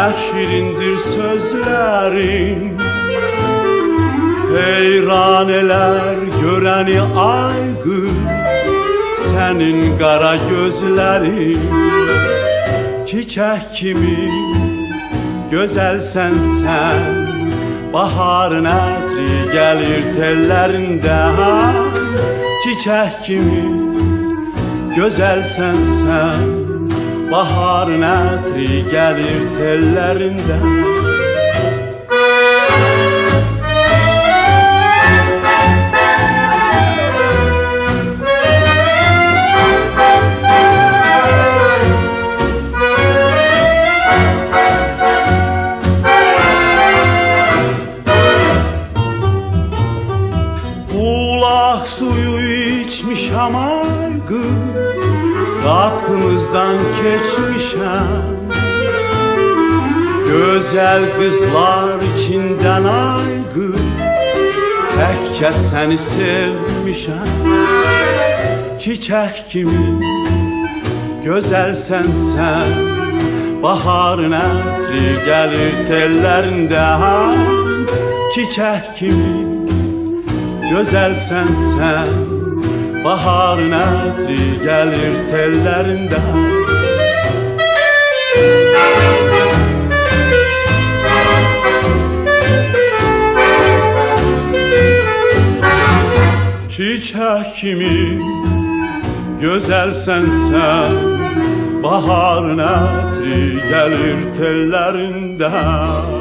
Ne şirindir sözlerin, heyran eler görəni aygır. Senin qara gözlerin çiçek kimi gözəlsən sən. Baharın ətri gəlir tellərində, çiçek kimi gözəlsən sən. Baharın ətri gəlir tellərində. Bulaq suyu içmişəm aygır, kapımızdan geçmişəm. Gözəl qızlar içindən aygır, təkcə səni sevmişəm. Çiçək kimi gözəlsən sən. Baharın ətri gəlir tellərində, çiçək kimi gözəlsən sən. Baharın ətri gəlir tellərində. Çiçək kimi gözəlsən sən. Baharın ətri gəlir tellərində.